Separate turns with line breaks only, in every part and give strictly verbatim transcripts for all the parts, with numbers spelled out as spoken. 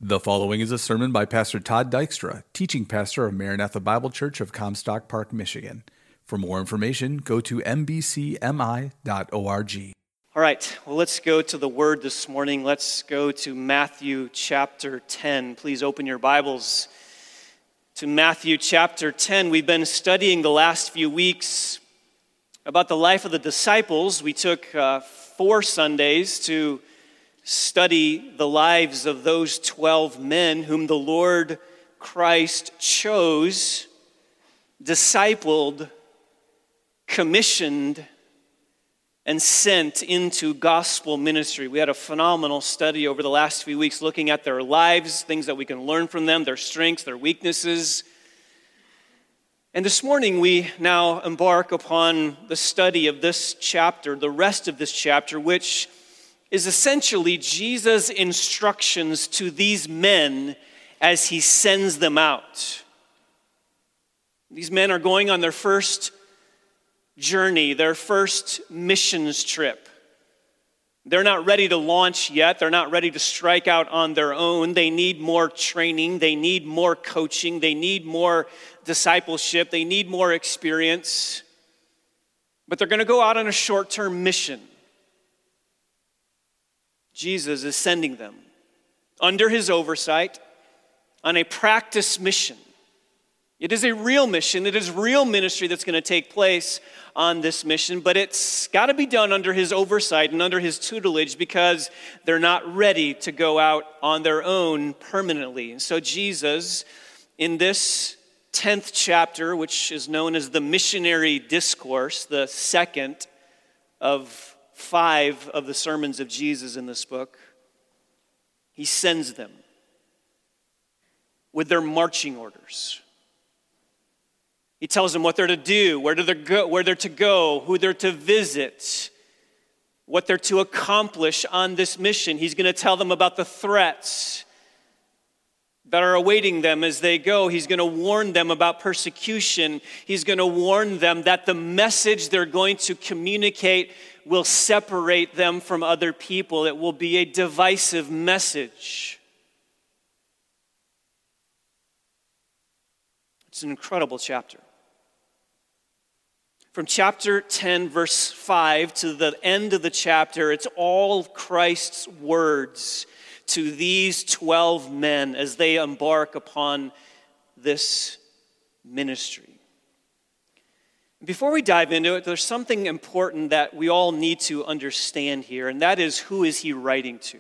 The following is a sermon by Pastor Todd Dykstra, teaching pastor of Maranatha Bible Church of Comstock Park, Michigan. For more information, go to m b c m i dot org.
All right, well, let's go to the Word this morning. Let's go to Matthew chapter ten. Please open your Bibles to Matthew chapter ten. We've been studying the last few weeks about the life of the disciples. We took uh, four Sundays to study the lives of those twelve men whom the Lord Christ chose, discipled, commissioned, and sent into gospel ministry. We had a phenomenal study over the last few weeks looking at their lives, things that we can learn from them, their strengths, their weaknesses. And this morning we now embark upon the study of this chapter, the rest of this chapter, which is essentially Jesus' instructions to these men as he sends them out. These men are going on their first journey, their first missions trip. They're not ready to launch yet. They're not ready to strike out on their own. They need more training. They need more coaching. They need more discipleship. They need more experience. But they're going to go out on a short-term mission. Jesus is sending them under his oversight on a practice mission. It is a real mission. It is real ministry that's going to take place on this mission, but it's got to be done under his oversight and under his tutelage because they're not ready to go out on their own permanently. And so Jesus, in this tenth chapter, which is known as the Missionary Discourse, the second of five of the sermons of Jesus in this book, he sends them with their marching orders. He tells them what they're to do, where they're, go, where they're to go, who they're to visit, what they're to accomplish on this mission. He's going to tell them about the threats that are awaiting them as they go. He's going to warn them about persecution. He's going to warn them that the message they're going to communicate will separate them from other people. It will be a divisive message. It's an incredible chapter. From chapter ten, verse five to the end of the chapter, it's all Christ's words to these twelve men as they embark upon this ministry. Before we dive into it, there's something important that we all need to understand here, and that is, who is he writing to?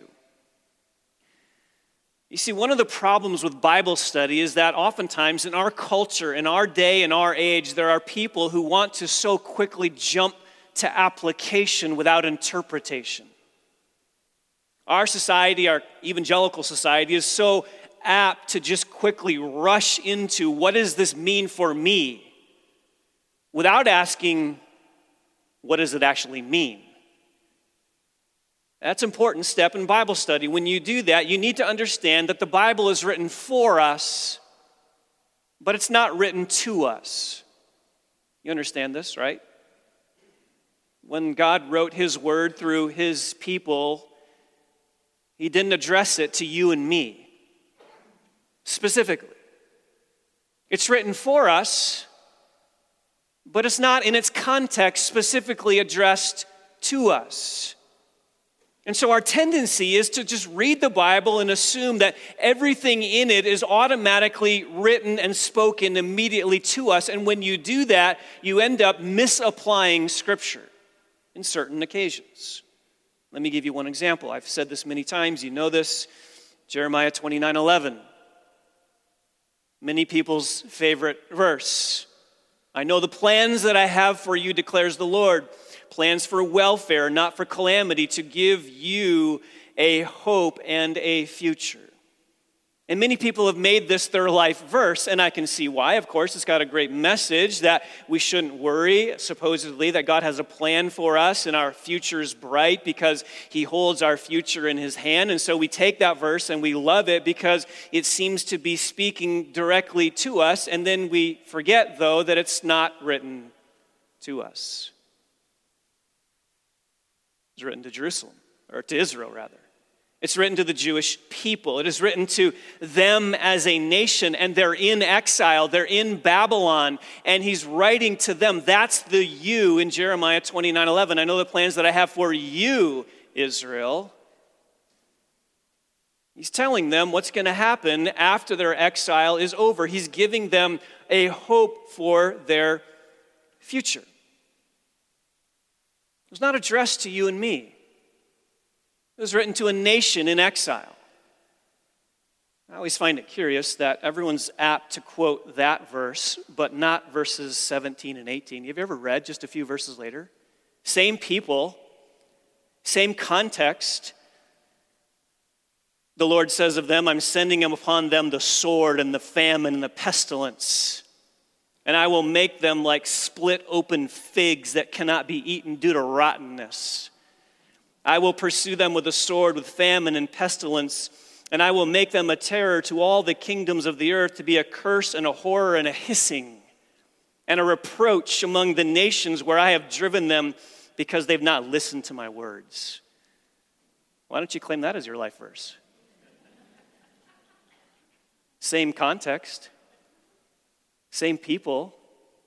You see, one of the problems with Bible study is that oftentimes in our culture, in our day, in our age, there are people who want to so quickly jump to application without interpretation. Our society, our evangelical society, is so apt to just quickly rush into what does this mean for me, without asking, what does it actually mean? That's an important step in Bible study. When you do that, you need to understand that the Bible is written for us, but it's not written to us. You understand this, right? When God wrote his word through his people, he didn't address it to you and me specifically. It's written for us, but it's not in its context specifically addressed to us. And so our tendency is to just read the Bible and assume that everything in it is automatically written and spoken immediately to us. And when you do that, you end up misapplying Scripture in certain occasions. Let me give you one example. I've said this many times. You know this. Jeremiah twenty-nine eleven. Many people's favorite verse. I know the plans that I have for you, declares the Lord. Plans for welfare, not for calamity, to give you a hope and a future. And many people have made this their life verse, and I can see why. Of course, it's got a great message that we shouldn't worry, supposedly, that God has a plan for us and our future is bright because he holds our future in his hand. And so we take that verse and we love it because it seems to be speaking directly to us, and then we forget, though, that it's not written to us. It's written to Jerusalem, or to Israel, rather. It's written to the Jewish people. It is written to them as a nation, and they're in exile. They're in Babylon, and he's writing to them. That's the you in Jeremiah twenty-nine eleven. I know the plans that I have for you, Israel. He's telling them what's going to happen after their exile is over. He's giving them a hope for their future. It's not addressed to you and me. It was written to a nation in exile. I always find it curious that everyone's apt to quote that verse, but not verses seventeen and eighteen. Have you ever read just a few verses later? Same people, same context. The Lord says of them, I'm sending upon them the sword and the famine and the pestilence. And I will make them like split open figs that cannot be eaten due to rottenness. I will pursue them with a sword, with famine and pestilence, and I will make them a terror to all the kingdoms of the earth, to be a curse and a horror and a hissing and a reproach among the nations where I have driven them because they've not listened to my words. Why don't you claim that as your life verse? Same context, same people.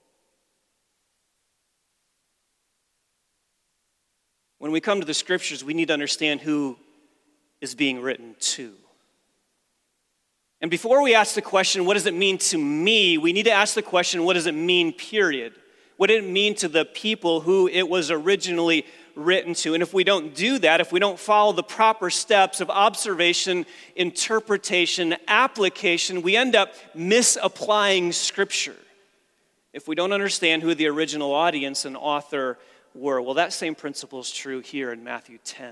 When we come to the scriptures, we need to understand who is being written to. And before we ask the question, what does it mean to me? We need to ask the question, what does it mean, period? What did it mean to the people who it was originally written to? And if we don't do that, if we don't follow the proper steps of observation, interpretation, application, we end up misapplying Scripture. If we don't understand who the original audience and author were. Well, that same principle is true here in Matthew ten.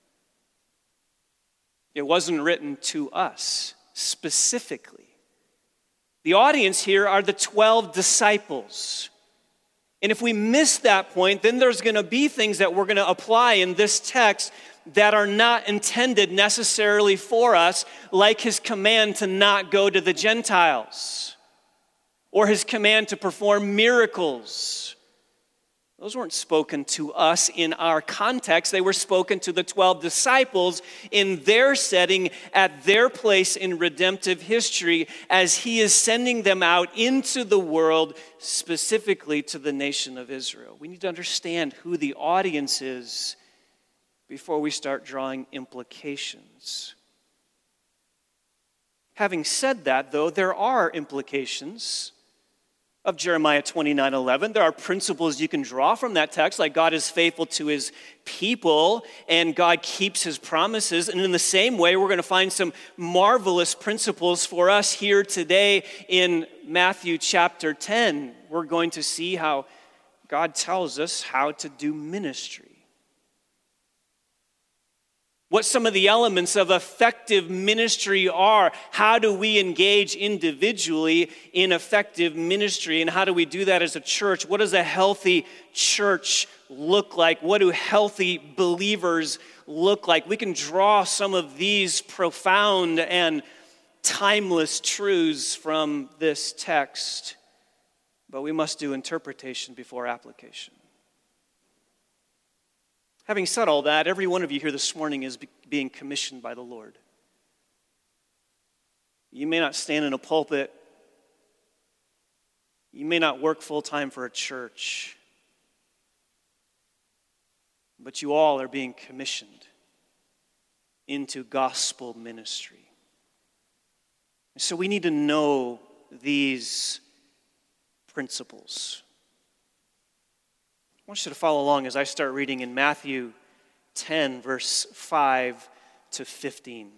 It wasn't written to us specifically. The audience here are the twelve disciples. And if we miss that point, then there's going to be things that we're going to apply in this text that are not intended necessarily for us, like his command to not go to the Gentiles, or his command to perform miracles. Those weren't spoken to us in our context. They were spoken to the twelve disciples in their setting, at their place in redemptive history, as he is sending them out into the world, specifically to the nation of Israel. We need to understand who the audience is before we start drawing implications. Having said that, though, there are implications of Jeremiah twenty-nine eleven. There are principles you can draw from that text, like God is faithful to his people and God keeps his promises. And in the same way, we're going to find some marvelous principles for us here today in Matthew chapter ten. We're going to see how God tells us how to do ministry. What some of the elements of effective ministry are. How do we engage individually in effective ministry? And how do we do that as a church? What does a healthy church look like? What do healthy believers look like? We can draw some of these profound and timeless truths from this text, but we must do interpretation before application. Having said all that, every one of you here this morning is be- being commissioned by the Lord. You may not stand in a pulpit. You may not work full-time for a church. But you all are being commissioned into gospel ministry. So we need to know these principles. I want you to follow along as I start reading in Matthew ten, verse five to fifteen.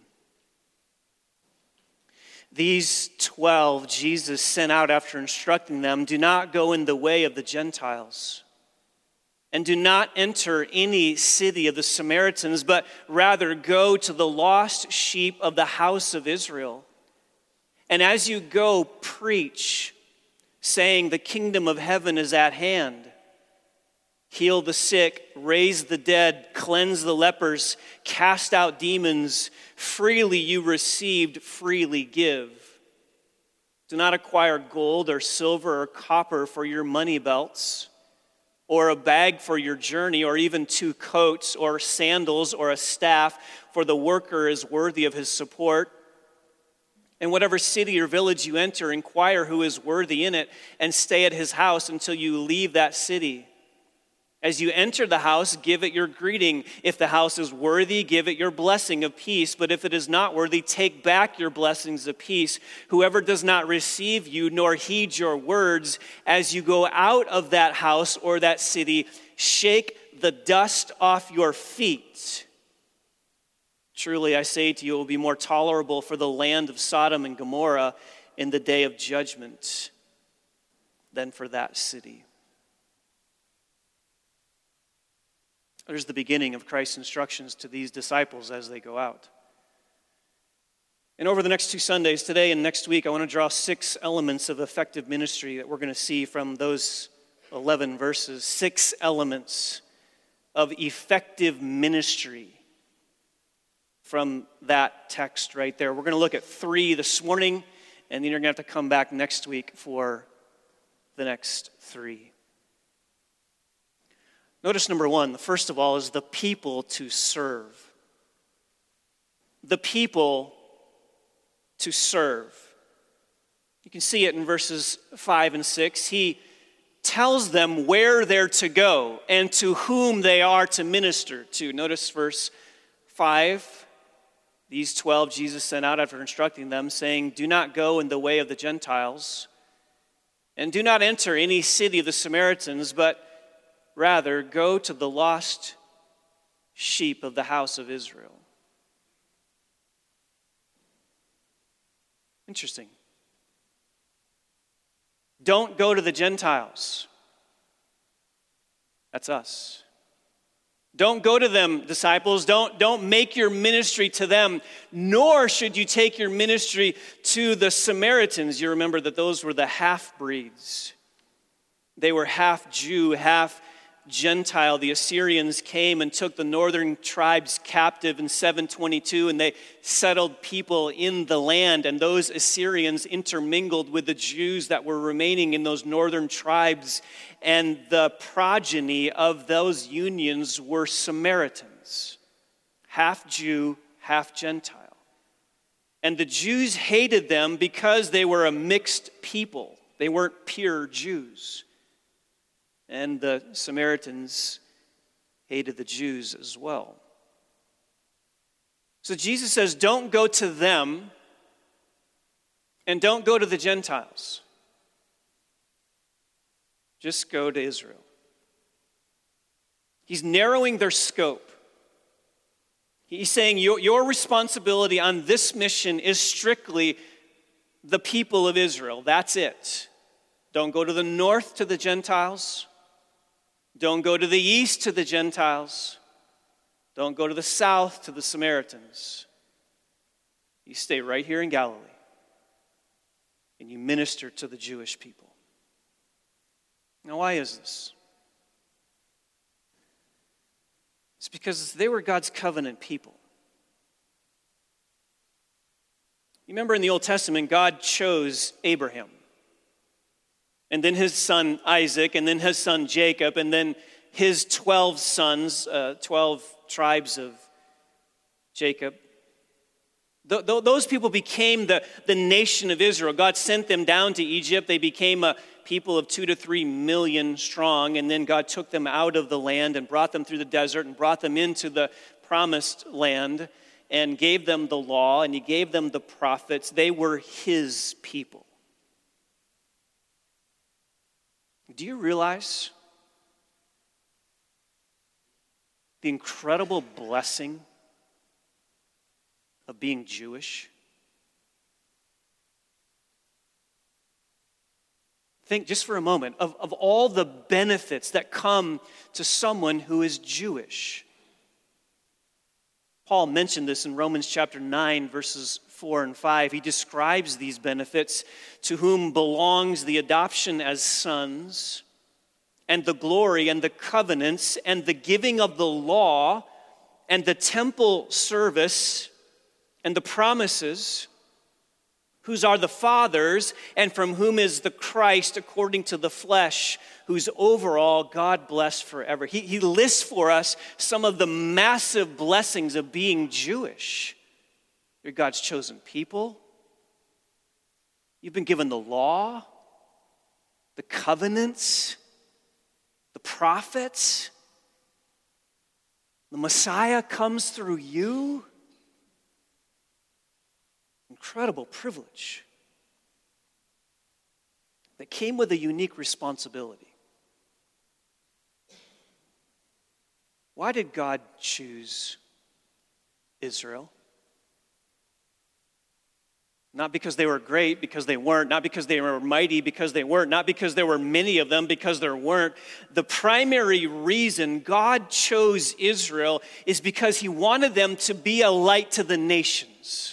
These twelve Jesus sent out after instructing them, do not go in the way of the Gentiles, and do not enter any city of the Samaritans, but rather go to the lost sheep of the house of Israel. And as you go, preach, saying, the kingdom of heaven is at hand. Heal the sick, raise the dead, cleanse the lepers, cast out demons. Freely you received, freely give. Do not acquire gold or silver or copper for your money belts, or a bag for your journey, or even two coats, or sandals, or a staff, for the worker is worthy of his support. In whatever city or village you enter, inquire who is worthy in it, and stay at his house until you leave that city. As you enter the house, give it your greeting. If the house is worthy, give it your blessing of peace. But if it is not worthy, take back your blessings of peace. Whoever does not receive you nor heed your words, as you go out of that house or that city, shake the dust off your feet. Truly, I say to you, it will be more tolerable for the land of Sodom and Gomorrah in the day of judgment than for that city. There's the beginning of Christ's instructions to these disciples as they go out. And over the next two Sundays, today and next week, I want to draw six elements of effective ministry that we're going to see from those eleven verses. Six elements of effective ministry from that text right there. We're going to look at three this morning, and then you're going to have to come back next week for the next three. Notice number one, the first of all, is the people to serve. The people to serve. You can see it in verses five and six. He tells them where they're to go and to whom they are to minister to. Notice verse five. These twelve Jesus sent out after instructing them, saying, "Do not go in the way of the Gentiles, and do not enter any city of the Samaritans, but rather, go to the lost sheep of the house of Israel." Interesting. Don't go to the Gentiles. That's us. Don't go to them, disciples. Don't, don't make your ministry to them, nor should you take your ministry to the Samaritans. You remember that those were the half-breeds. They were half Jew, half Gentile. The Assyrians came and took the northern tribes captive in seven twenty-two, and they settled people in the land, and those Assyrians intermingled with the Jews that were remaining in those northern tribes, and the progeny of those unions were Samaritans, half Jew, half Gentile. And the Jews hated them because they were a mixed people. They weren't pure Jews. And the Samaritans hated the Jews as well. So Jesus says, don't go to them and don't go to the Gentiles. Just go to Israel. He's narrowing their scope. He's saying your, your responsibility on this mission is strictly the people of Israel. That's it. Don't go to the north to the Gentiles. Don't go to the east to the Gentiles. Don't go to the south to the Samaritans. You stay right here in Galilee, and you minister to the Jewish people. Now, why is this? It's because they were God's covenant people. You remember in the Old Testament, God chose Abraham, and then his son Isaac, and then his son Jacob, and then his twelve sons, uh, twelve tribes of Jacob. Th- th- those people became the, the nation of Israel. God sent them down to Egypt. They became a people of two to three million strong, and then God took them out of the land and brought them through the desert and brought them into the promised land and gave them the law, and he gave them the prophets. They were his people. Do you realize the incredible blessing of being Jewish? Think just for a moment of, of all the benefits that come to someone who is Jewish. Paul mentioned this in Romans chapter nine, verses four and five. He describes these benefits: to whom belongs the adoption as sons, and the glory and the covenants and the giving of the law and the temple service and the promises, whose are the fathers, and from whom is the Christ according to the flesh, who's overall God blessed forever. He, he lists for us some of the massive blessings of being Jewish. You're God's chosen people. You've been given the law, the covenants, the prophets. The Messiah comes through you. Incredible privilege that came with a unique responsibility. Why did God choose Israel? Not because they were great, because they weren't. Not because they were mighty, because they weren't. Not because there were many of them, because there weren't. The primary reason God chose Israel is because he wanted them to be a light to the nations.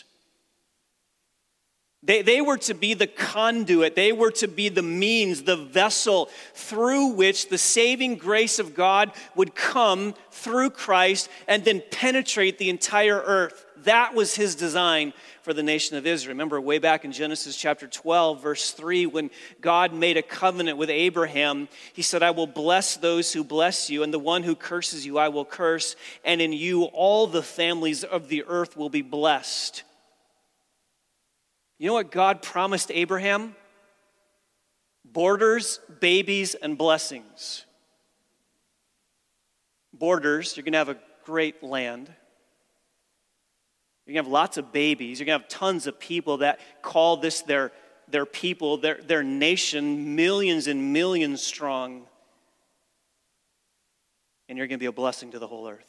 They, they were to be the conduit. They were to be the means, the vessel through which the saving grace of God would come through Christ and then penetrate the entire earth. That was his design for the nation of Israel. Remember way back in Genesis chapter twelve, verse three, when God made a covenant with Abraham, he said, I will bless those who bless you, and the one who curses you I will curse, and in you all the families of the earth will be blessed. You know what God promised Abraham? Borders, babies, and blessings. Borders, you're going to have a great land. You're going to have lots of babies. You're going to have tons of people that call this their, their people, their, their nation, millions and millions strong. And you're going to be a blessing to the whole earth.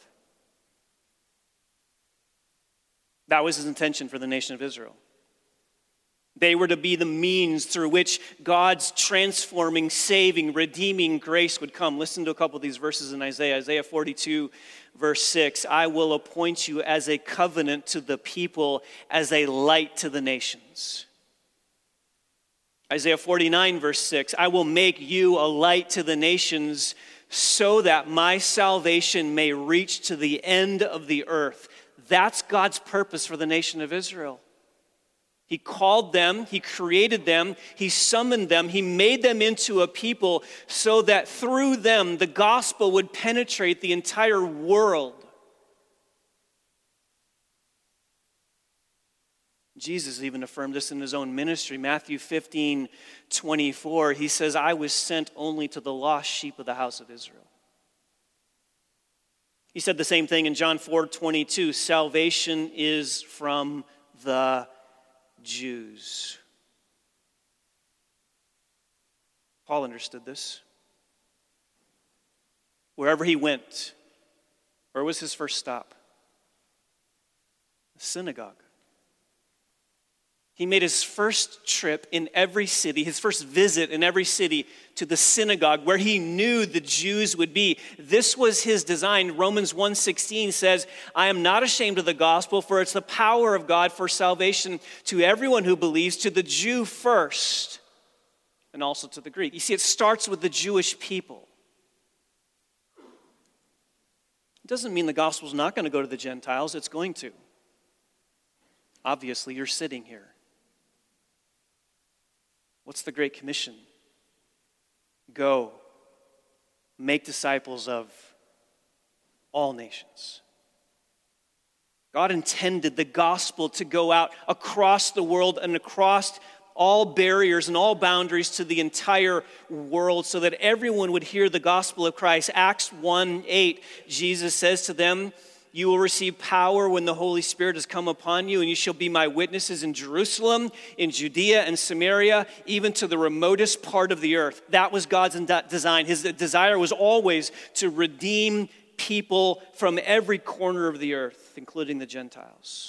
That was his intention for the nation of Israel. They were to be the means through which God's transforming, saving, redeeming grace would come. Listen to a couple of these verses in Isaiah. Isaiah forty-two, verse six. I will appoint you as a covenant to the people, as a light to the nations. Isaiah forty-nine, verse six. I will make you a light to the nations so that my salvation may reach to the end of the earth. That's God's purpose for the nation of Israel. He called them, he created them, he summoned them, he made them into a people so that through them the gospel would penetrate the entire world. Jesus even affirmed this in his own ministry. Matthew fifteen, twenty-four, he says, I was sent only to the lost sheep of the house of Israel. He said the same thing in John four, twenty-two, salvation is from the Jews. Paul understood this. Wherever he went, where was his first stop? The synagogue. He made his first trip in every city, his first visit in every city to the synagogue where he knew the Jews would be. This was his design. Romans one sixteen says, I am not ashamed of the gospel, for it's the power of God for salvation to everyone who believes, to the Jew first, and also to the Greek. You see, it starts with the Jewish people. It doesn't mean the gospel's not going to go to the Gentiles. It's going to. Obviously, you're sitting here. What's the Great Commission? Go, make disciples of all nations. God intended the gospel to go out across the world and across all barriers and all boundaries to the entire world so that everyone would hear the gospel of Christ. Acts one eight, Jesus says to them, you will receive power when the Holy Spirit has come upon you, and you shall be my witnesses in Jerusalem, in Judea and Samaria, even to the remotest part of the earth. That was God's design. His desire was always to redeem people from every corner of the earth, including the Gentiles.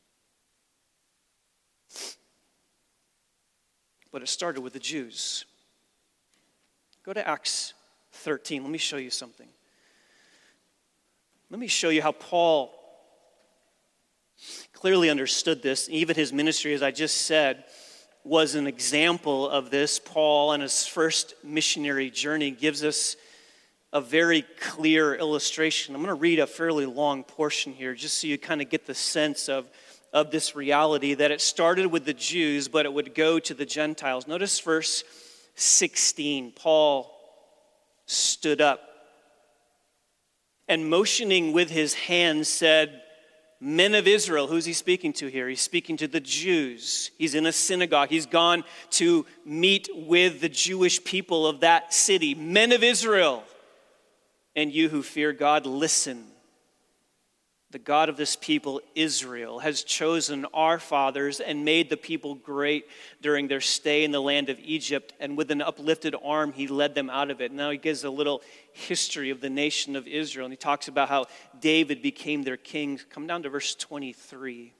But it started with the Jews. Go to Acts thirteen. Let me show you something. Let me show you how Paul clearly understood this. Even his ministry, as I just said, was an example of this. Paul, on his first missionary journey, gives us a very clear illustration. I'm going to read a fairly long portion here just so you kind of get the sense of, of this reality that it started with the Jews, but it would go to the Gentiles. Notice verse sixteen. Paul stood up and motioning with his hand said, "Men of Israel," who's he speaking to here? He's speaking to the Jews. He's in a synagogue. He's gone to meet with the Jewish people of that city. "Men of Israel, and you who fear God, listen. The God of this people, Israel, has chosen our fathers and made the people great during their stay in the land of Egypt, and with an uplifted arm he led them out of it." Now he gives a little history of the nation of Israel, and he talks about how David became their king. Come down to verse twenty-three.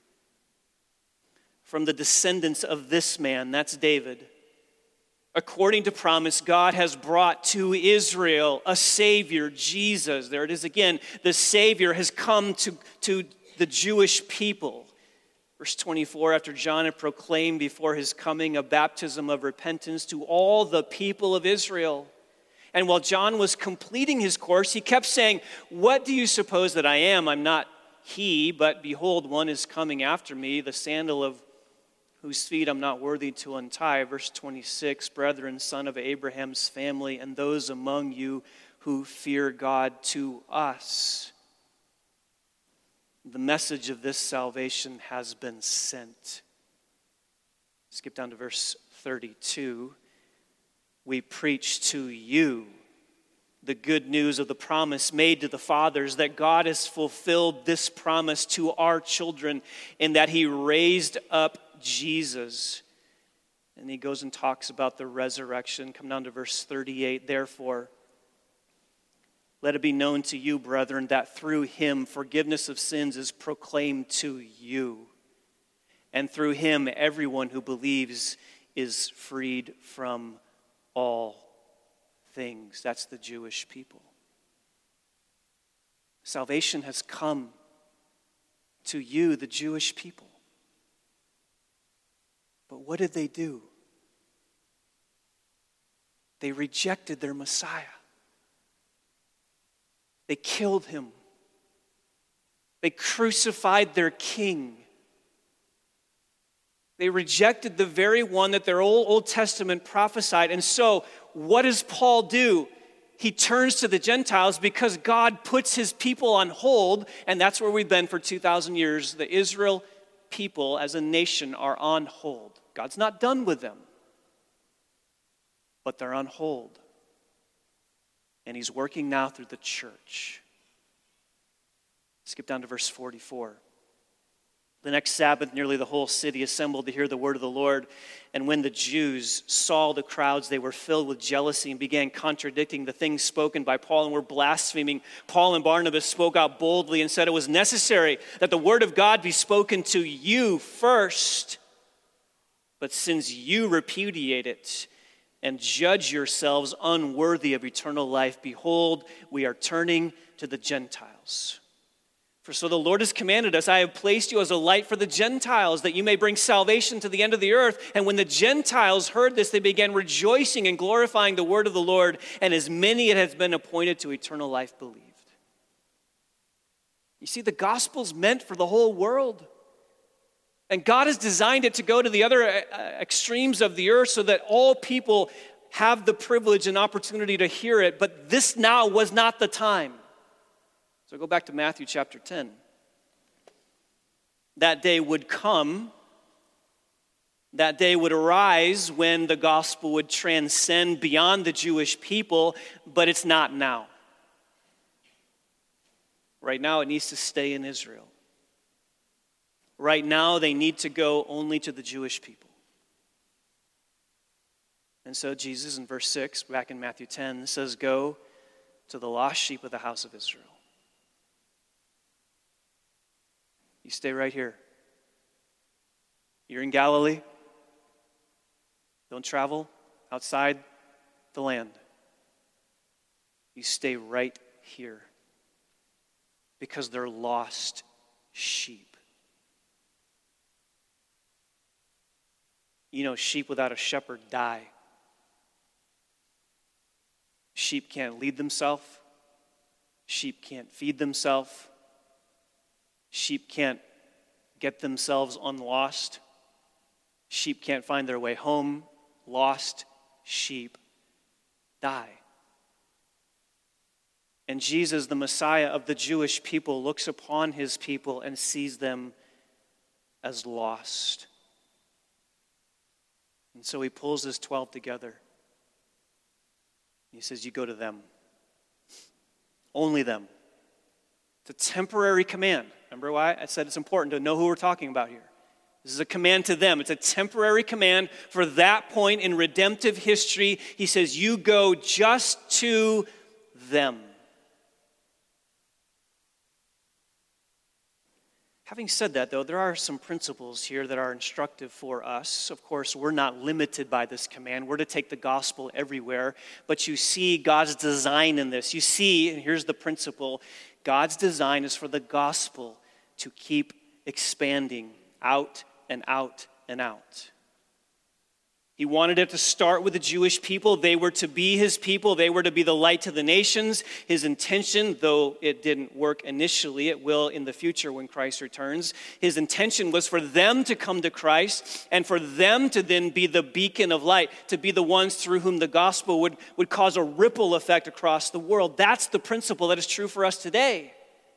"From the descendants of this man," that's David, "according to promise, God has brought to Israel a Savior, Jesus." There it is again. The Savior has come to, to the Jewish people. Verse twenty-four, "After John had proclaimed before his coming a baptism of repentance to all the people of Israel. And while John was completing his course, he kept saying, 'What do you suppose that I am? I'm not he, but behold, one is coming after me, the sandal of whose feet I'm not worthy to untie.'" Verse twenty-six, "Brethren, son of Abraham's family, and those among you who fear God, to us the message of this salvation has been sent." Skip down to verse thirty-two. "We preach to you the good news of the promise made to the fathers, that God has fulfilled this promise to our children, in that he raised up Jesus." And he goes and talks about the resurrection. Come down to verse thirty-eight. "Therefore, let it be known to you, brethren, that through him forgiveness of sins is proclaimed to you. And through him everyone who believes is freed from all things." That's the Jewish people. Salvation has come to you, the Jewish people. But what did they do? They rejected their Messiah. They killed him. They crucified their king. They rejected the very one that their old, Old Testament prophesied. And so, what does Paul do? He turns to the Gentiles because God puts his people on hold, and that's where we've been for two thousand years. The Israel people as a nation are on hold. God's not done with them, but they're on hold. And he's working now through the church. Skip down to verse forty-four. "The next Sabbath, nearly the whole city assembled to hear the word of the Lord. And when the Jews saw the crowds, they were filled with jealousy and began contradicting the things spoken by Paul and were blaspheming. Paul and Barnabas spoke out boldly and said it was necessary that the word of God be spoken to you first. But since you repudiate it and judge yourselves unworthy of eternal life, behold, we are turning to the Gentiles. For so the Lord has commanded us, I have placed you as a light for the Gentiles, that you may bring salvation to the end of the earth. And when the Gentiles heard this, they began rejoicing and glorifying the word of the Lord, and as many it has been appointed to eternal life believed." You see, the gospel's meant for the whole world. And God has designed it to go to the other extremes of the earth so that all people have the privilege and opportunity to hear it. But this now was not the time. So go back to Matthew chapter ten. That day would come, that day would arise when the gospel would transcend beyond the Jewish people, but it's not now. Right now it needs to stay in Israel. Right now they need to go only to the Jewish people. And so Jesus in verse six, back in Matthew ten, says, "Go to the lost sheep of the house of Israel." You stay right here. You're in Galilee. Don't travel outside the land. You stay right here because they're lost sheep. You know, sheep without a shepherd die. Sheep can't lead themselves. Sheep can't feed themselves. Sheep can't get themselves unlost. Sheep can't find their way home. Lost sheep die. And Jesus, the Messiah of the Jewish people, looks upon his people and sees them as lost. And so he pulls his twelve together. He says, you go to them. Only them. It's a temporary command. Remember why I said it's important to know who we're talking about here. This is a command to them. It's a temporary command for that point in redemptive history. He says, you go just to them. Having said that, though, there are some principles here that are instructive for us. Of course, we're not limited by this command. We're to take the gospel everywhere. But you see God's design in this. You see, and here's the principle, God's design is for the gospel to keep expanding out and out and out. He wanted it to start with the Jewish people. They were to be his people. They were to be the light to the nations. His intention, though it didn't work initially, it will in the future when Christ returns. His intention was for them to come to Christ and for them to then be the beacon of light, to be the ones through whom the gospel would, would cause a ripple effect across the world. That's the principle that is true for us today.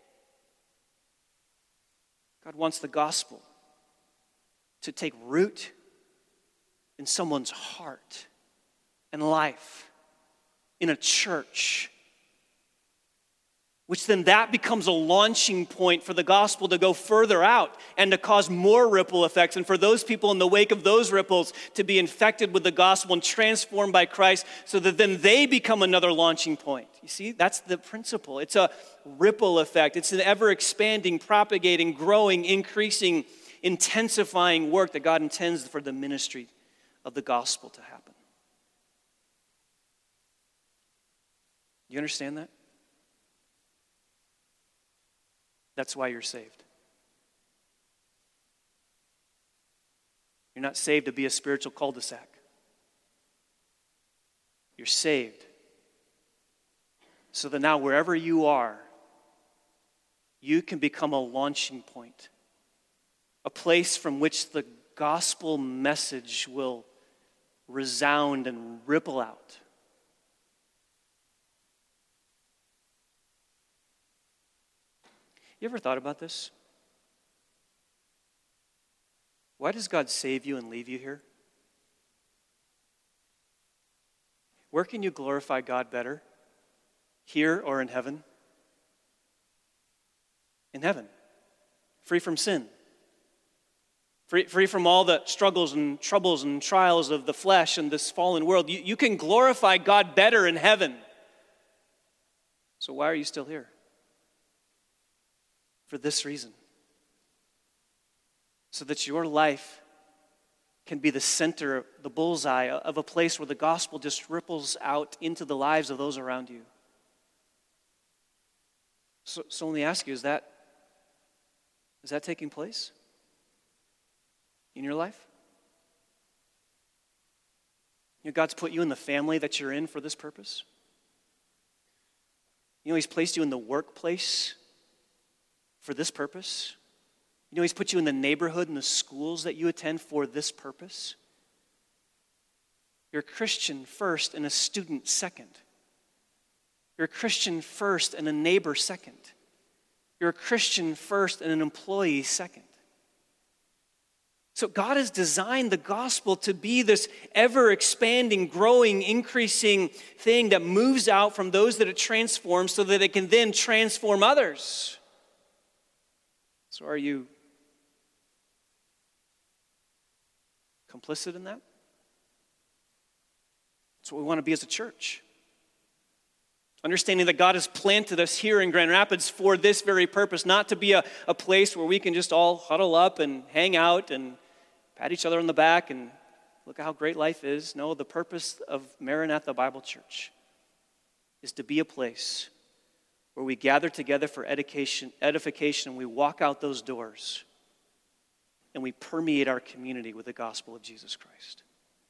God wants the gospel to take root in someone's heart and life, in a church, which then that becomes a launching point for the gospel to go further out and to cause more ripple effects, and for those people in the wake of those ripples to be infected with the gospel and transformed by Christ so that then they become another launching point. You see, that's the principle. It's a ripple effect. It's an ever-expanding, propagating, growing, increasing, intensifying work that God intends for the ministry of the gospel to happen. You understand that? That's why you're saved. You're not saved to be a spiritual cul-de-sac. You're saved so that now wherever you are, you can become a launching point, a place from which the gospel message will resound and ripple out. You ever thought about this? Why does God save you and leave you here? Where can you glorify God better? Here or in heaven? In heaven. Free from sin. Free, free from all the struggles and troubles and trials of the flesh and this fallen world. You, you can glorify God better in heaven. So why are you still here? For this reason. So that your life can be the center, the bullseye of a place where the gospel just ripples out into the lives of those around you. So, so let me ask you, is that, is that taking place in your life? You know, God's put you in the family that you're in for this purpose. You know, He's placed you in the workplace for this purpose. You know, He's put you in the neighborhood and the schools that you attend for this purpose. You're a Christian first and a student second. You're a Christian first and a neighbor second. You're a Christian first and an employee second. So God has designed the gospel to be this ever-expanding, growing, increasing thing that moves out from those that it transforms so that it can then transform others. So are you complicit in that? That's what we want to be as a church. Understanding that God has planted us here in Grand Rapids for this very purpose, not to be a, a place where we can just all huddle up and hang out and pat each other on the back and look at how great life is. No, the purpose of Maranatha Bible Church is to be a place where we gather together for edification, edification, and we walk out those doors and we permeate our community with the gospel of Jesus Christ.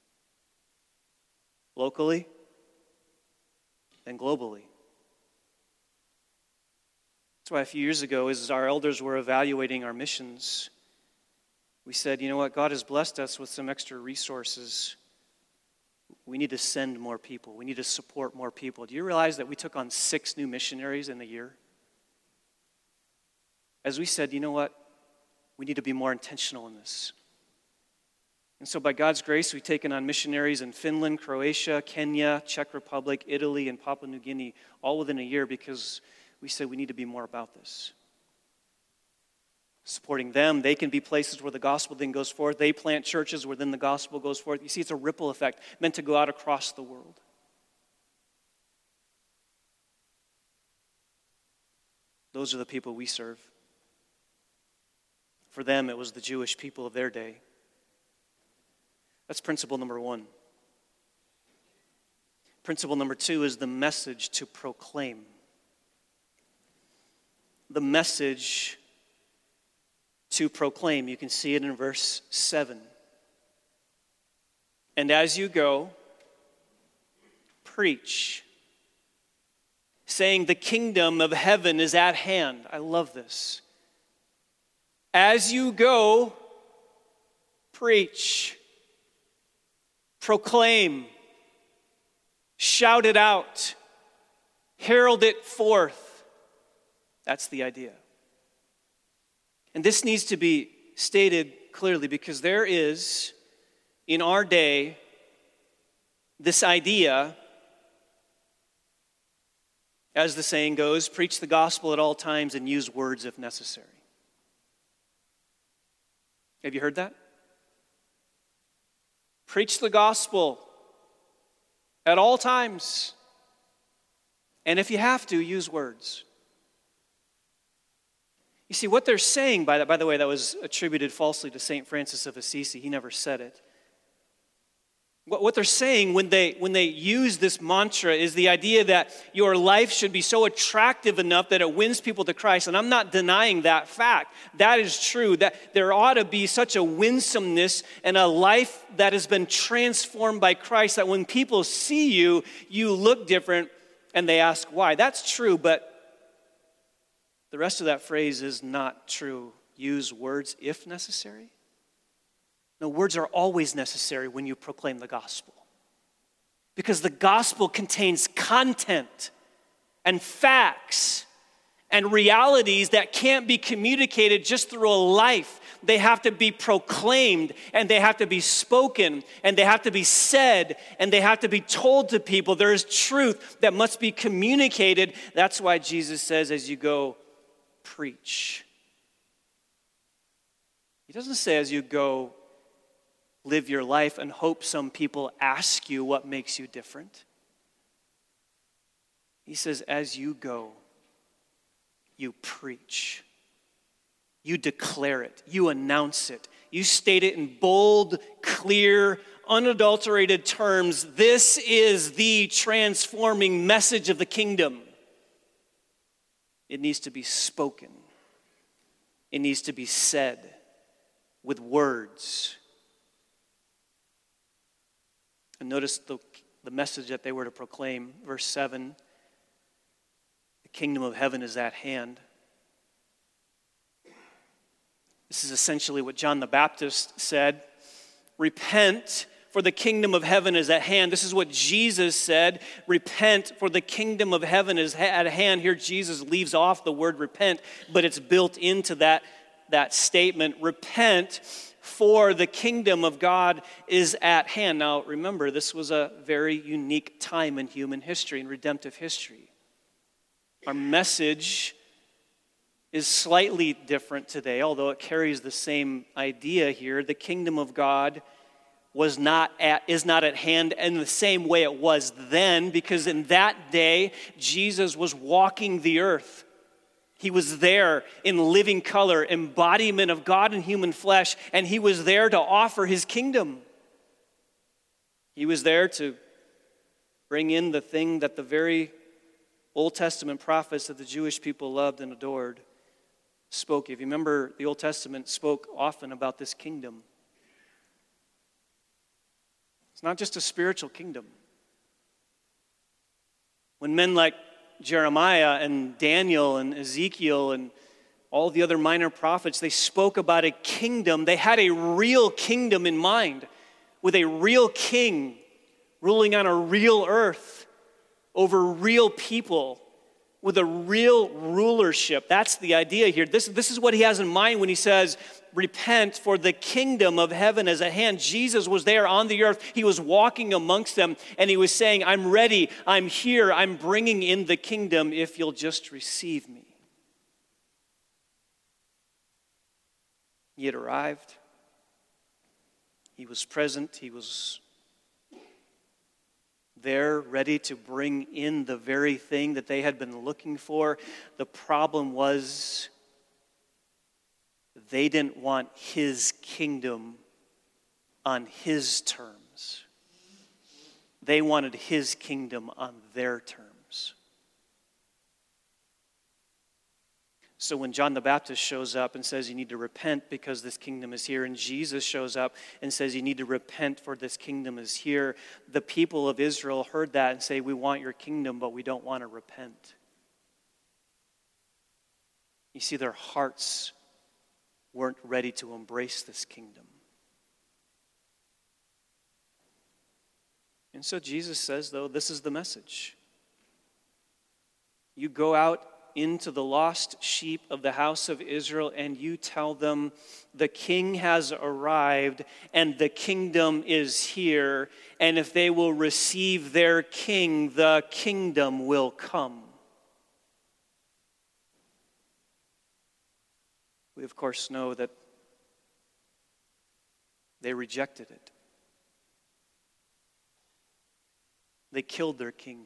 Locally and globally. That's why a few years ago, as our elders were evaluating our missions, we said, you know what, God has blessed us with some extra resources. We need to send more people. We need to support more people. Do you realize that we took on six new missionaries in the year? As we said, you know what, we need to be more intentional in this. And so by God's grace, we've taken on missionaries in Finland, Croatia, Kenya, Czech Republic, Italy, and Papua New Guinea, all within a year, because we said we need to be more about this. Supporting them, they can be places where the gospel then goes forth. They plant churches where then the gospel goes forth. You see, it's a ripple effect meant to go out across the world. Those are the people we serve. For them, it was the Jewish people of their day. That's principle number one. Principle number two is the message to proclaim. The message to proclaim. You can see it in verse seven. And as you go, preach, saying the kingdom of heaven is at hand. I love this. As you go, preach. Proclaim, shout it out, herald it forth. That's the idea. And this needs to be stated clearly because there is, in our day, this idea, as the saying goes, preach the gospel at all times and use words if necessary. Have you heard that? Preach the gospel at all times. And if you have to, use words. You see, what they're saying by that, by the way, that was attributed falsely to Saint Francis of Assisi. He never said it. What, what they're saying when they, when they use this mantra is the idea that your life should be so attractive enough that it wins people to Christ. And I'm not denying that fact. That is true. That there ought to be such a winsomeness and a life that has been transformed by Christ that when people see you, you look different and they ask why. That's true, but the rest of that phrase is not true. Use words if necessary. No, words are always necessary when you proclaim the gospel. Because the gospel contains content and facts and realities that can't be communicated just through a life. They have to be proclaimed and they have to be spoken and they have to be said and they have to be told to people. There is truth that must be communicated. That's why Jesus says, as you go, preach. He doesn't say, as you go, live your life and hope some people ask you what makes you different. He says, as you go, you preach. You declare it. You announce it. You state it in bold, clear, unadulterated terms. This is the transforming message of the kingdom. It needs to be spoken. It needs to be said with words. And notice the, the message that they were to proclaim. Verse seven, the kingdom of heaven is at hand. This is essentially what John the Baptist said. Repent, for the kingdom of heaven is at hand. This is what Jesus said. Repent, for the kingdom of heaven is at hand. Here Jesus leaves off the word repent, but it's built into that, that statement. Repent, for the kingdom of God is at hand. Now, remember, this was a very unique time in human history, in redemptive history. Our message is slightly different today, although it carries the same idea here. The kingdom of God was not at, is not at hand in the same way it was then, because in that day, Jesus was walking the earth. He was there in living color, embodiment of God in human flesh, and he was there to offer his kingdom. He was there to bring in the thing that the very Old Testament prophets that the Jewish people loved and adored spoke. If you remember, the Old Testament spoke often about this kingdom. It's not just a spiritual kingdom. When men like Jeremiah and Daniel and Ezekiel and all the other minor prophets, they spoke about a kingdom. They had a real kingdom in mind with a real king ruling on a real earth over real people with a real rulership. That's the idea here. This, this is what he has in mind when he says, repent, for the kingdom of heaven is at hand. Jesus was there on the earth. He was walking amongst them, and he was saying, I'm ready, I'm here, I'm bringing in the kingdom if you'll just receive me. He had arrived. He was present. He was there, ready to bring in the very thing that they had been looking for. The problem was they didn't want his kingdom on his terms. They wanted his kingdom on their terms. So when John the Baptist shows up and says you need to repent because this kingdom is here, and Jesus shows up and says you need to repent for this kingdom is here, the people of Israel heard that and say, we want your kingdom, but we don't want to repent. You see, their hearts weren't ready to embrace this kingdom. And so Jesus says, though, this is the message. You go out into the lost sheep of the house of Israel, and you tell them the king has arrived and the kingdom is here, and if they will receive their king, the kingdom will come. We, of course, know that they rejected it. They killed their king.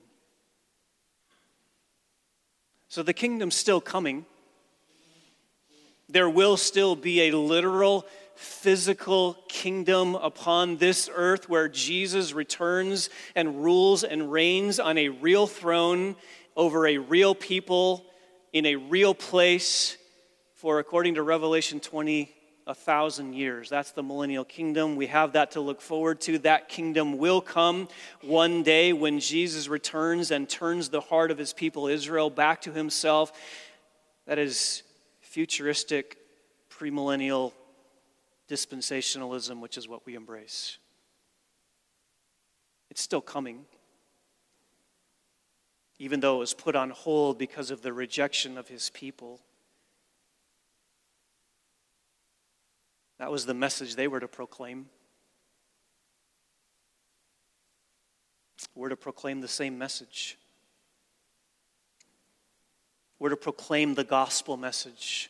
So the kingdom's still coming. There will still be a literal, physical kingdom upon this earth where Jesus returns and rules and reigns on a real throne over a real people in a real place for, according to Revelation twenty, a thousand years. That's the millennial kingdom. We have that to look forward to. That kingdom will come one day when Jesus returns and turns the heart of his people Israel back to himself. That is futuristic, premillennial dispensationalism, which is what we embrace. It's still coming, even though it was put on hold because of the rejection of his people. That was the message they were to proclaim. We're to proclaim the same message. We're to proclaim the gospel message.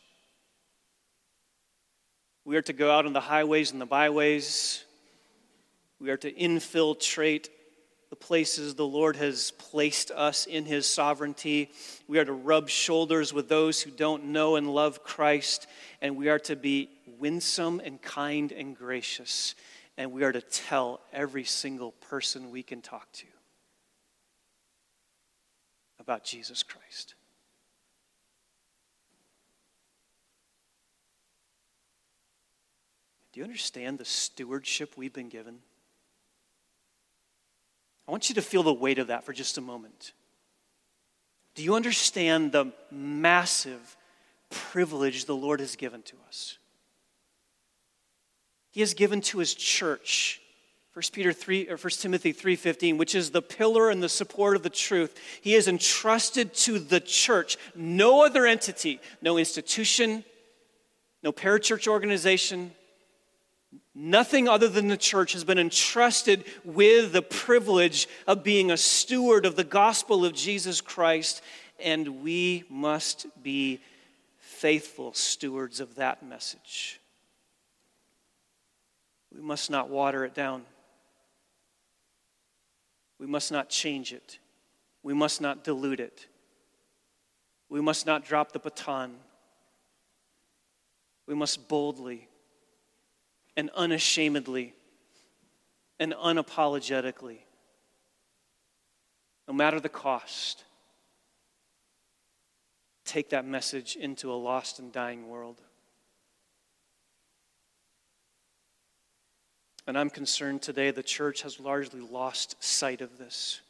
We are to go out on the highways and the byways. We are to infiltrate the places the Lord has placed us in his sovereignty. We are to rub shoulders with those who don't know and love Christ, and we are to be winsome and kind and gracious, and we are to tell every single person we can talk to about Jesus Christ. Do you understand the stewardship we've been given? I want you to feel the weight of that for just a moment. Do you understand the massive privilege the Lord has given to us? He has given to his church, First Peter three or First Timothy three fifteen, which is the pillar and the support of the truth. He has entrusted to the church, no other entity, no institution, no parachurch organization, nothing other than the church has been entrusted with the privilege of being a steward of the gospel of Jesus Christ, and we must be faithful stewards of that message. We must not water it down. We must not change it. We must not dilute it. We must not drop the baton. We must boldly and unashamedly and unapologetically, no matter the cost, take that message into a lost and dying world. And I'm concerned today the church has largely lost sight of this.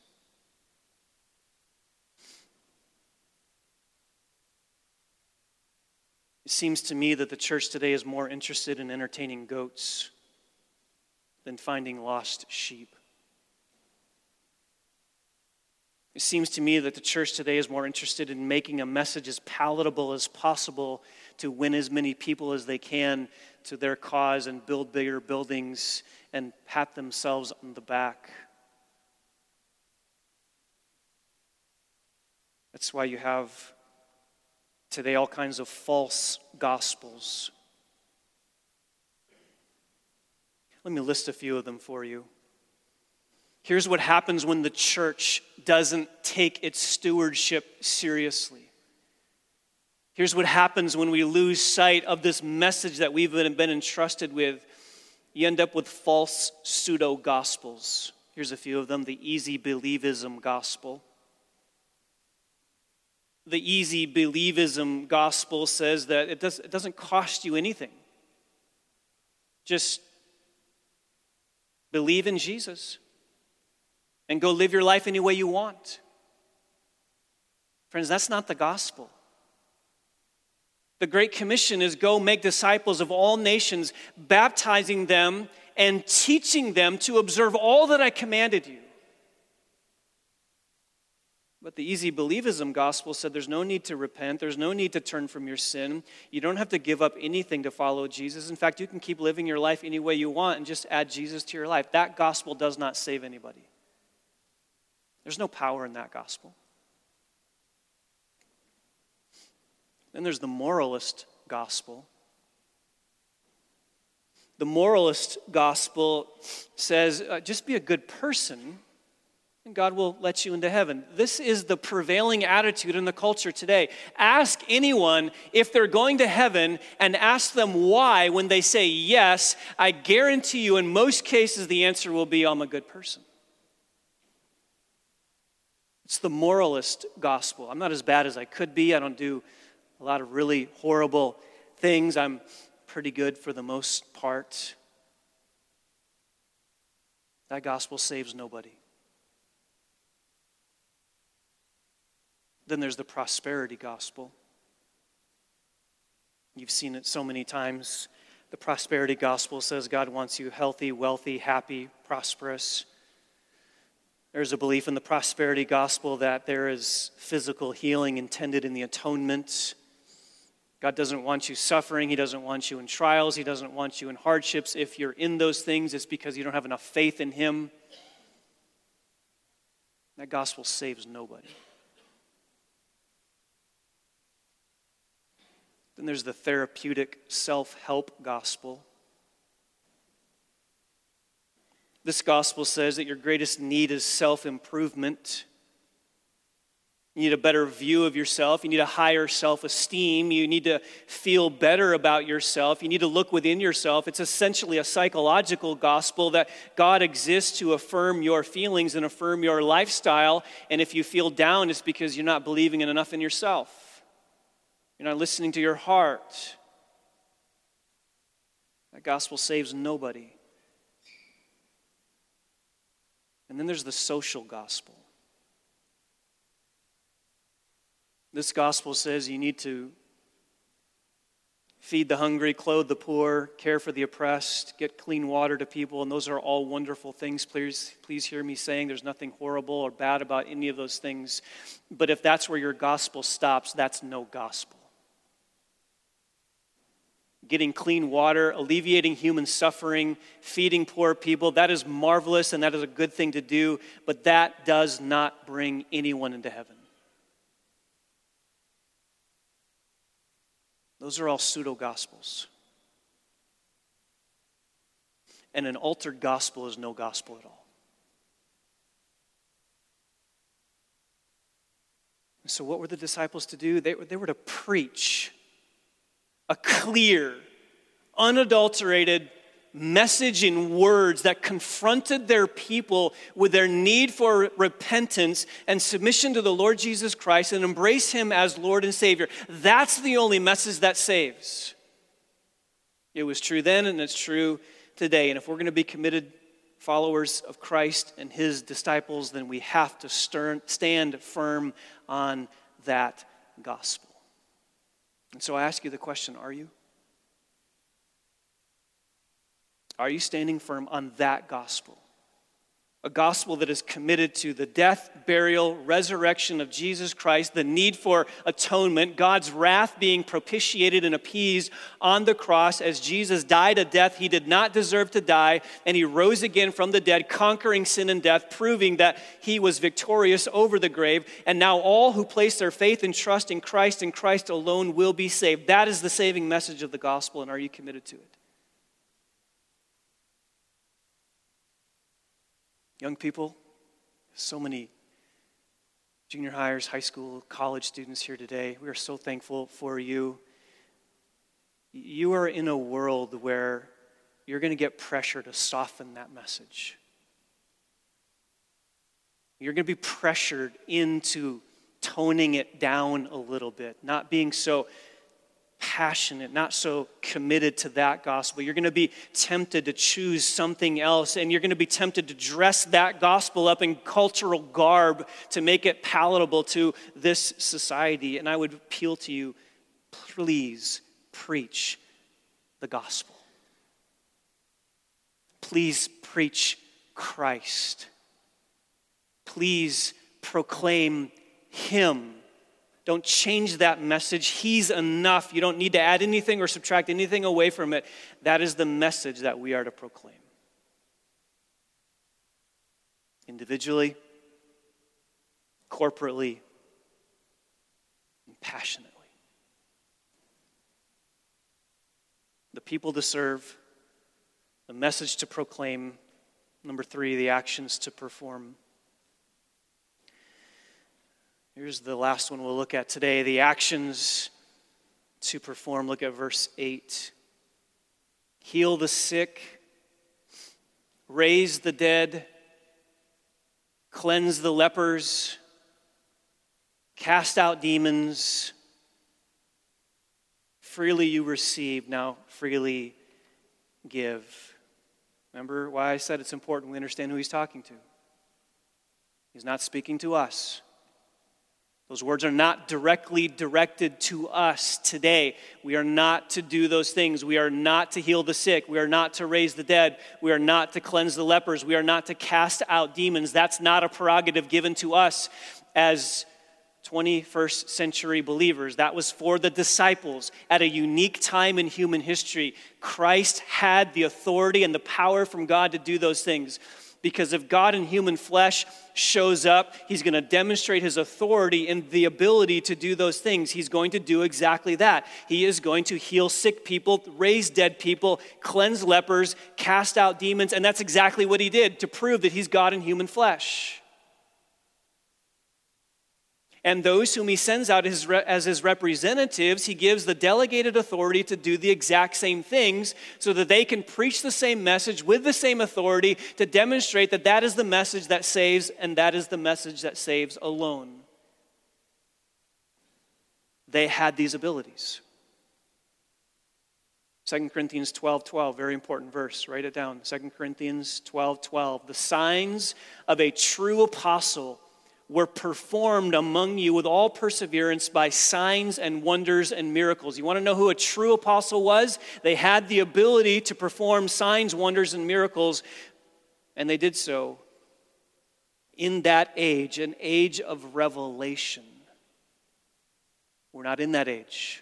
It seems to me that the church today is more interested in entertaining goats than finding lost sheep. It seems to me that the church today is more interested in making a message as palatable as possible to win as many people as they can to their cause and build bigger buildings and pat themselves on the back. That's why you have today all kinds of false gospels. Let me list a few of them for you. Here's what happens when the church doesn't take its stewardship seriously. Here's what happens when we lose sight of this message that we've been, been entrusted with. You end up with false pseudo-gospels. Here's a few of them. The easy believism gospel. The easy believism gospel says that it, does, it doesn't cost you anything. Just believe in Jesus and go live your life any way you want. Friends, that's not the gospel. The Great Commission is go make disciples of all nations, baptizing them and teaching them to observe all that I commanded you. But the easy believism gospel said there's no need to repent. There's no need to turn from your sin. You don't have to give up anything to follow Jesus. In fact, you can keep living your life any way you want and just add Jesus to your life. That gospel does not save anybody. There's no power in that gospel. Then there's the moralist gospel. The moralist gospel says, uh, just be a good person and God will let you into heaven. This is the prevailing attitude in the culture today. Ask anyone if they're going to heaven and ask them why. When they say yes, I guarantee you in most cases the answer will be, I'm a good person. It's the moralist gospel. I'm not as bad as I could be. I don't do a lot of really horrible things. I'm pretty good for the most part. That gospel saves nobody. Then there's the prosperity gospel. You've seen it so many times. The prosperity gospel says God wants you healthy, wealthy, happy, prosperous. There's a belief in the prosperity gospel that there is physical healing intended in the atonement. God doesn't want you suffering. He doesn't want you in trials. He doesn't want you in hardships. If you're in those things, it's because you don't have enough faith in Him. That gospel saves nobody. Then there's the therapeutic self-help gospel. This gospel says that your greatest need is self-improvement. You need a better view of yourself. You need a higher self-esteem. You need to feel better about yourself. You need to look within yourself. It's essentially a psychological gospel that God exists to affirm your feelings and affirm your lifestyle. And if you feel down, it's because you're not believing in enough in yourself. You're not listening to your heart. That gospel saves nobody. And then there's the social gospel. This gospel says you need to feed the hungry, clothe the poor, care for the oppressed, get clean water to people, and those are all wonderful things. Please, please hear me saying there's nothing horrible or bad about any of those things. But if that's where your gospel stops, that's no gospel. Getting clean water, alleviating human suffering, feeding poor people, that is marvelous and that is a good thing to do, but that does not bring anyone into heaven. Those are all pseudo-gospels. And an altered gospel is no gospel at all. So what were the disciples to do? They, they were to preach a clear, unadulterated message in words that confronted their people with their need for repentance and submission to the Lord Jesus Christ and embrace Him as Lord and Savior. That's the only message that saves. It was true then and it's true today. And if we're going to be committed followers of Christ and His disciples, then we have to stern, stand firm on that gospel. And so I ask you the question, are you? Are you standing firm on that gospel? A gospel that is committed to the death, burial, resurrection of Jesus Christ, the need for atonement, God's wrath being propitiated and appeased on the cross as Jesus died a death he did not deserve to die, and he rose again from the dead, conquering sin and death, proving that he was victorious over the grave. And now all who place their faith and trust in Christ and Christ alone will be saved. That is the saving message of the gospel, and are you committed to it? Young people, so many junior hires, high school, college students here today. We are so thankful for you. You are in a world where you're going to get pressure to soften that message. You're going to be pressured into toning it down a little bit, not being so passionate, not so committed to that gospel. You're going to be tempted to choose something else, and you're going to be tempted to dress that gospel up in cultural garb to make it palatable to this society. And I would appeal to you, please preach the gospel. Please preach Christ. Please proclaim Him. Don't change that message. He's enough. You don't need to add anything or subtract anything away from it. That is the message that we are to proclaim. Individually, corporately, and passionately. The people to serve, the message to proclaim. Number three, the actions to perform. Here's the last one we'll look at today, the actions to perform. Look at verse eight. Heal the sick, raise the dead, cleanse the lepers, cast out demons. Freely you receive, now freely give. Remember why I said it's important we understand who he's talking to. He's not speaking to us. Those words are not directly directed to us today. We are not to do those things. We are not to heal the sick. We are not to raise the dead. We are not to cleanse the lepers. We are not to cast out demons. That's not a prerogative given to us as twenty-first century believers. That was for the disciples at a unique time in human history. Christ had the authority and the power from God to do those things. Because if God in human flesh shows up, he's going to demonstrate his authority and the ability to do those things. He's going to do exactly that. He is going to heal sick people, raise dead people, cleanse lepers, cast out demons, and that's exactly what he did to prove that he's God in human flesh. And those whom he sends out as, as his representatives, he gives the delegated authority to do the exact same things so that they can preach the same message with the same authority to demonstrate that that is the message that saves and that is the message that saves alone. They had these abilities. Second Corinthians twelve twelve, very important verse. Write it down. Second Corinthians twelve twelve. The signs of a true apostle were performed among you with all perseverance by signs and wonders and miracles. You want to know who a true apostle was? They had the ability to perform signs, wonders, and miracles, and they did so in that age, an age of revelation. We're not in that age.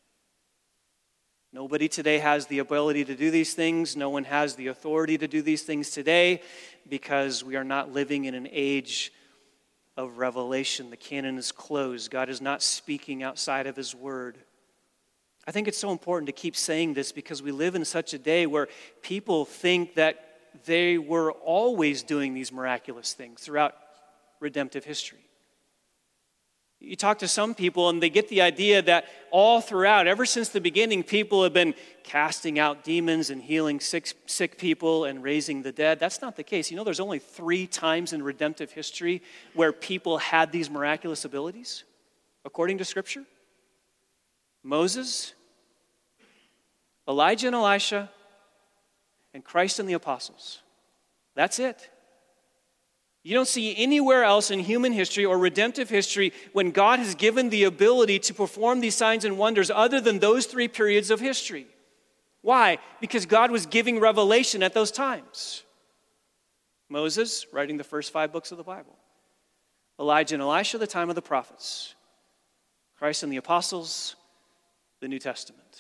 Nobody today has the ability to do these things. No one has the authority to do these things today because we are not living in an age of revelation. The canon is closed. God is not speaking outside of his word. I think it's so important to keep saying this because we live in such a day where people think that they were always doing these miraculous things throughout redemptive history. You talk to some people and they get the idea that all throughout, ever since the beginning, people have been casting out demons and healing sick, sick people and raising the dead. That's not the case. You know, there's only three times in redemptive history where people had these miraculous abilities, according to Scripture. Moses, Elijah and Elisha, and Christ and the apostles. That's it. You don't see anywhere else in human history or redemptive history when God has given the ability to perform these signs and wonders other than those three periods of history. Why? Because God was giving revelation at those times. Moses, writing the first five books of the Bible. Elijah and Elisha, the time of the prophets. Christ and the apostles, the New Testament.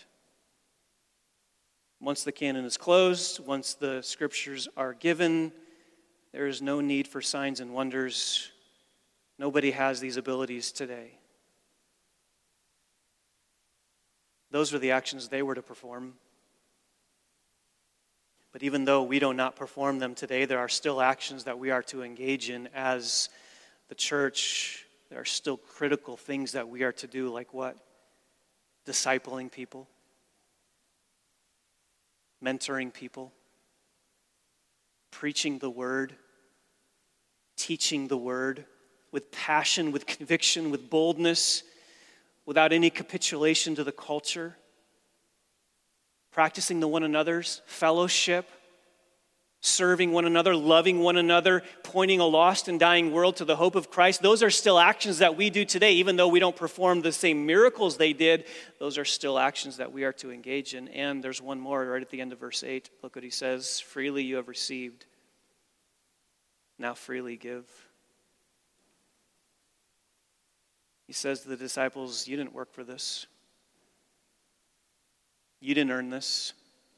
Once the canon is closed, once the scriptures are given, there is no need for signs and wonders. Nobody has these abilities today. Those were the actions they were to perform. But even though we do not perform them today, there are still actions that we are to engage in as the church. There are still critical things that we are to do, like what? Discipling people, mentoring people, preaching the word, teaching the word with passion, with conviction, with boldness, without any capitulation to the culture, practicing the one another's fellowship, serving one another, loving one another, pointing a lost and dying world to the hope of Christ. Those are still actions that we do today, even though we don't perform the same miracles they did. Those are still actions that we are to engage in. And there's one more right at the end of verse eight. Look what he says. Freely you have received. Now freely give. He says to the disciples, you didn't work for this. You didn't earn this.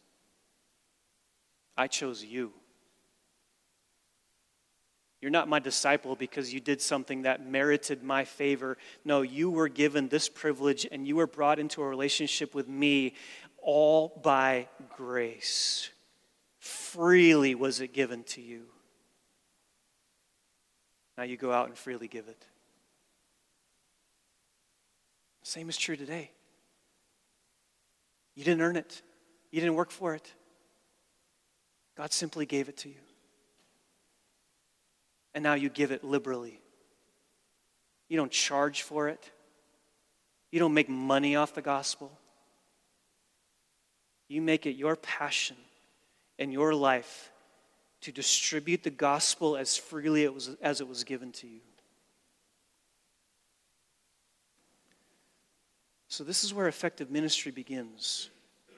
I chose you. You're not my disciple because you did something that merited my favor. No, you were given this privilege and you were brought into a relationship with me all by grace. Freely was it given to you. Now you go out and freely give it. Same is true today. You didn't earn it. You didn't work for it. God simply gave it to you. And now you give it liberally. You don't charge for it. You don't make money off the gospel. You make it your passion and your life to distribute the gospel as freely it was, as it was given to you. So this is where effective ministry begins.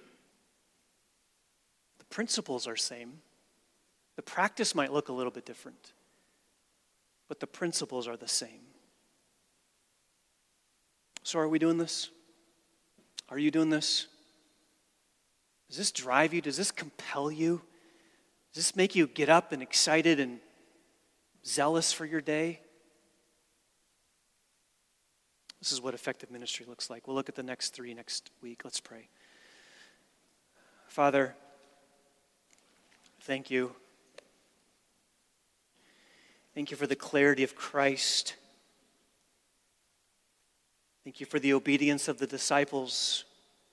The principles are same. The practice might look a little bit different, but the principles are the same. So are we doing this? Are you doing this? Does this drive you? Does this compel you? Does this make you get up and excited and zealous for your day? This is what effective ministry looks like. We'll look at the next three next week. Let's pray. Father, thank you. Thank you for the clarity of Christ. Thank you for the obedience of the disciples.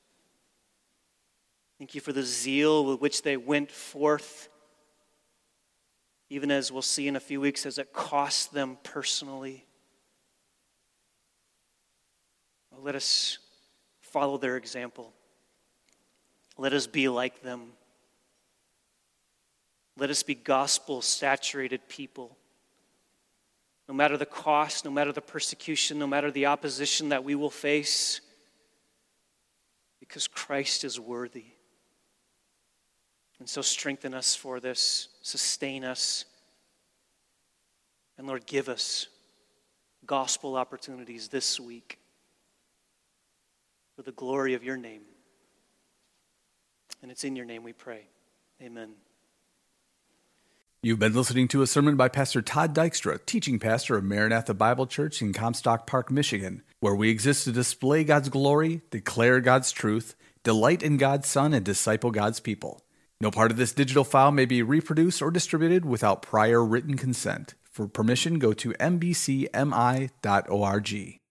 Thank you for the zeal with which they went forth, even as we'll see in a few weeks, as it cost them personally. Let us follow their example. Let us be like them. Let us be gospel-saturated people. No matter the cost, no matter the persecution, no matter the opposition that we will face, because Christ is worthy. And so strengthen us for this, sustain us, and Lord, give us gospel opportunities this week for the glory of your name. And it's in your name we pray. Amen.
You've been listening to a sermon by Pastor Todd Dykstra, teaching pastor of Maranatha Bible Church in Comstock Park, Michigan, where we exist to display God's glory, declare God's truth, delight in God's Son, and disciple God's people. No part of this digital file may be reproduced or distributed without prior written consent. For permission, go to m b c m i dot org.